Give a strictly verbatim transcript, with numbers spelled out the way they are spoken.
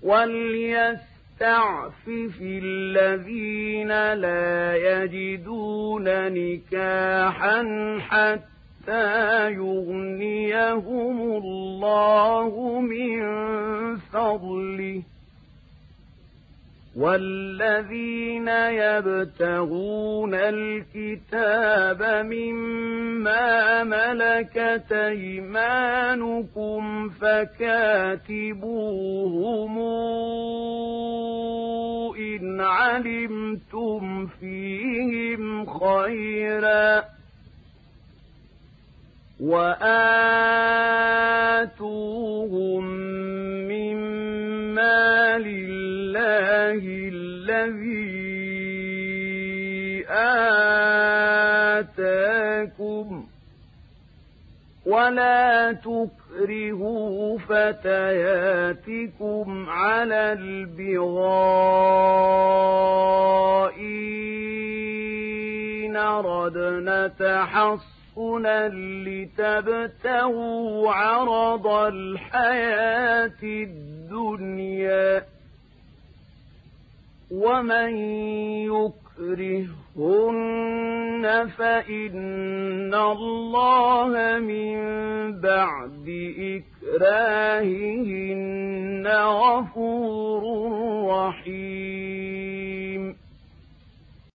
وَلْيَسْتَعْفِفِ الَّذِينَ لَا يَجِدُونَ نِكَاحًا حَتَّىٰ يُغْنِيَهُمُ اللَّهُ مِن فَضْلِهِ، وَالَّذِينَ يَبْتَغُونَ الْكِتَابَ مِمَّا مَلَكَتْ أَيْمَانُكُمْ فَكَاتِبُوهُمْ إِنْ عَلِمْتُمْ فِيهِمْ خَيْرًا، وَآتُوهُم مِّمَّا لِلَّهِ الَّذِي آتَاكُمْ ۚ وَلَا تُكْرِهُوا فَتَيَاتِكُمْ عَلَى الْبِغَاءِ إِنْ أَرَدْنَ تَحَصُّنًا لِّتَبْتَغُوا عَرَضَ الْحَيَاةِ الدُّنْيَا ۚ وَمَن يُكْرِههُّنَّ فَإِنَّ اللَّهَ مِن بَعْدِ إِكْرَاهِهِنَّ غَفُورٌ رَّحِيمٌ.